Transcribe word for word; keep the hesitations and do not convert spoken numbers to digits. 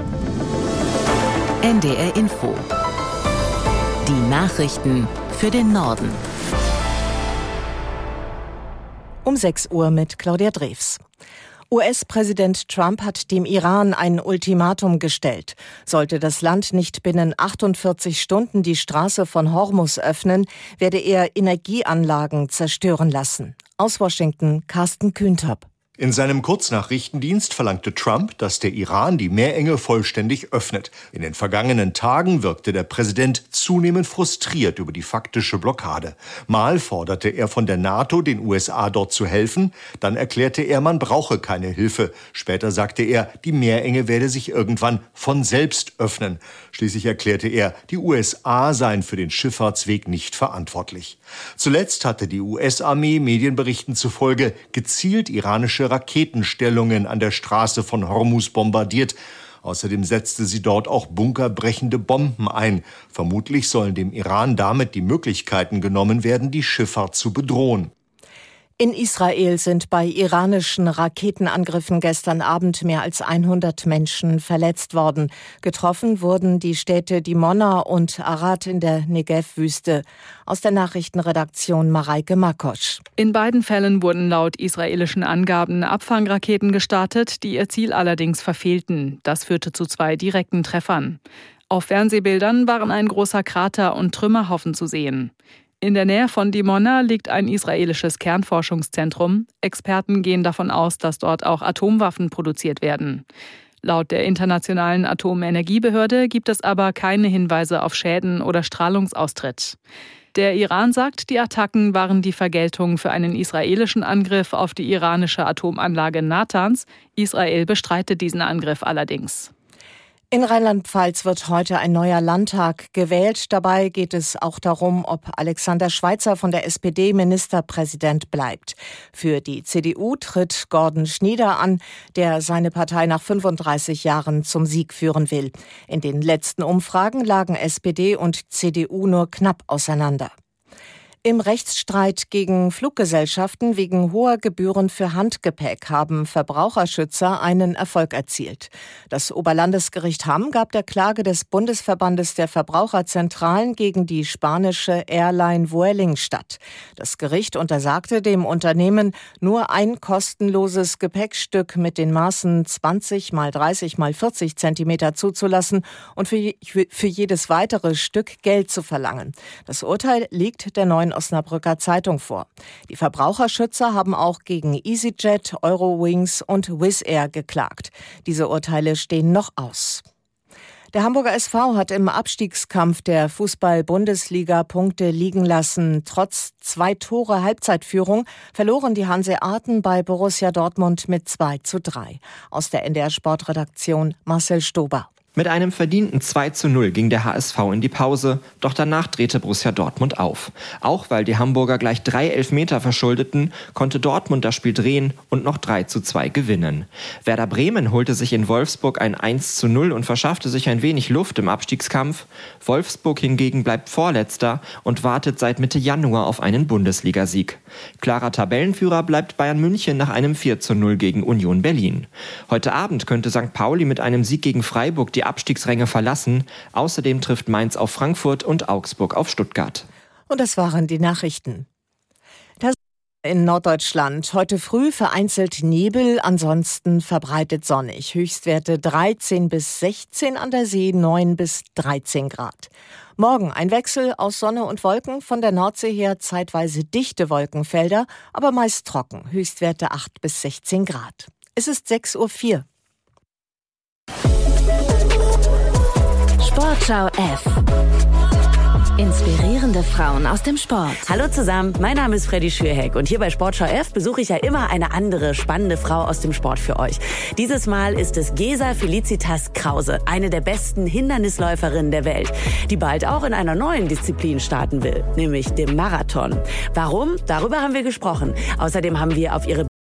N D R Info. Die Nachrichten für den Norden. Um sechs Uhr mit Claudia Drews. U S-Präsident Trump hat dem Iran ein Ultimatum gestellt. Sollte das Land nicht binnen achtundvierzig Stunden die Straße von Hormuz öffnen, werde er Energieanlagen zerstören lassen. Aus Washington, Carsten Kühntop. In seinem Kurznachrichtendienst verlangte Trump, dass der Iran die Meerenge vollständig öffnet. In den vergangenen Tagen wirkte der Präsident zunehmend frustriert über die faktische Blockade. Mal forderte er von der NATO, den U S A dort zu helfen. Dann erklärte er, man brauche keine Hilfe. Später sagte er, die Meerenge werde sich irgendwann von selbst öffnen. Schließlich erklärte er, die U S A seien für den Schifffahrtsweg nicht verantwortlich. Zuletzt hatte die U S-Armee Medienberichten zufolge gezielt iranische Raketenstellungen an der Straße von Hormuz bombardiert. Außerdem setzte sie dort auch bunkerbrechende Bomben ein. Vermutlich sollen dem Iran damit die Möglichkeiten genommen werden, die Schifffahrt zu bedrohen. In Israel sind bei iranischen Raketenangriffen gestern Abend mehr als hundert Menschen verletzt worden. Getroffen wurden die Städte Dimona und Arad in der Negev-Wüste. Aus der Nachrichtenredaktion Mareike Makosch. In beiden Fällen wurden laut israelischen Angaben Abfangraketen gestartet, die ihr Ziel allerdings verfehlten. Das führte zu zwei direkten Treffern. Auf Fernsehbildern waren ein großer Krater und Trümmerhaufen zu sehen. In der Nähe von Dimona liegt ein israelisches Kernforschungszentrum. Experten gehen davon aus, dass dort auch Atomwaffen produziert werden. Laut der Internationalen Atomenergiebehörde gibt es aber keine Hinweise auf Schäden oder Strahlungsaustritt. Der Iran sagt, die Attacken waren die Vergeltung für einen israelischen Angriff auf die iranische Atomanlage Natanz. Israel bestreitet diesen Angriff allerdings. In Rheinland-Pfalz wird heute ein neuer Landtag gewählt. Dabei geht es auch darum, ob Alexander Schweitzer von der S P D Ministerpräsident bleibt. Für die C D U tritt Gordon Schnieder an, der seine Partei nach fünfunddreißig Jahren zum Sieg führen will. In den letzten Umfragen lagen S P D und C D U nur knapp auseinander. Im Rechtsstreit gegen Fluggesellschaften wegen hoher Gebühren für Handgepäck haben Verbraucherschützer einen Erfolg erzielt. Das Oberlandesgericht Hamm gab der Klage des Bundesverbandes der Verbraucherzentralen gegen die spanische Airline Vueling statt. Das Gericht untersagte dem Unternehmen, nur ein kostenloses Gepäckstück mit den Maßen zwanzig mal dreißig mal vierzig Zentimeter zuzulassen und für, für jedes weitere Stück Geld zu verlangen. Das Urteil liegt der neuen Osnabrücker Zeitung vor. Die Verbraucherschützer haben auch gegen EasyJet, Eurowings und Wizz Air geklagt. Diese Urteile stehen noch aus. Der Hamburger S V hat im Abstiegskampf der Fußball-Bundesliga Punkte liegen lassen. Trotz zwei Tore Halbzeitführung verloren die Hanseaten bei Borussia Dortmund mit zwei zu drei. Aus der N D R Sportredaktion Marcel Stober. Mit einem verdienten zwei zu null ging der H S V in die Pause, doch danach drehte Borussia Dortmund auf. Auch weil die Hamburger gleich drei Elfmeter verschuldeten, konnte Dortmund das Spiel drehen und noch drei zu zwei gewinnen. Werder Bremen holte sich in Wolfsburg ein eins zu null und verschaffte sich ein wenig Luft im Abstiegskampf. Wolfsburg hingegen bleibt Vorletzter und wartet seit Mitte Januar auf einen Bundesligasieg. Klarer Tabellenführer bleibt Bayern München nach einem vier zu null gegen Union Berlin. Heute Abend könnte Sankt Pauli mit einem Sieg gegen Freiburg die Abstiegsränge verlassen. Außerdem trifft Mainz auf Frankfurt und Augsburg auf Stuttgart. Und das waren die Nachrichten. Das in Norddeutschland. Heute früh vereinzelt Nebel, ansonsten verbreitet sonnig. Höchstwerte dreizehn bis sechzehn, an der See neun bis dreizehn Grad. Morgen ein Wechsel aus Sonne und Wolken, von der Nordsee her zeitweise dichte Wolkenfelder, aber meist trocken. Höchstwerte acht bis sechzehn Grad. Es ist sechs Uhr vier. Sportschau F. Inspirierende Frauen aus dem Sport. Hallo zusammen, mein Name ist Freddy Schürheck und hier bei Sportschau F besuche ich ja immer eine andere spannende Frau aus dem Sport für euch. Dieses Mal ist es Gesa Felicitas Krause, eine der besten Hindernisläuferinnen der Welt, die bald auch in einer neuen Disziplin starten will, nämlich dem Marathon. Warum? Darüber haben wir gesprochen. Außerdem haben wir auf ihre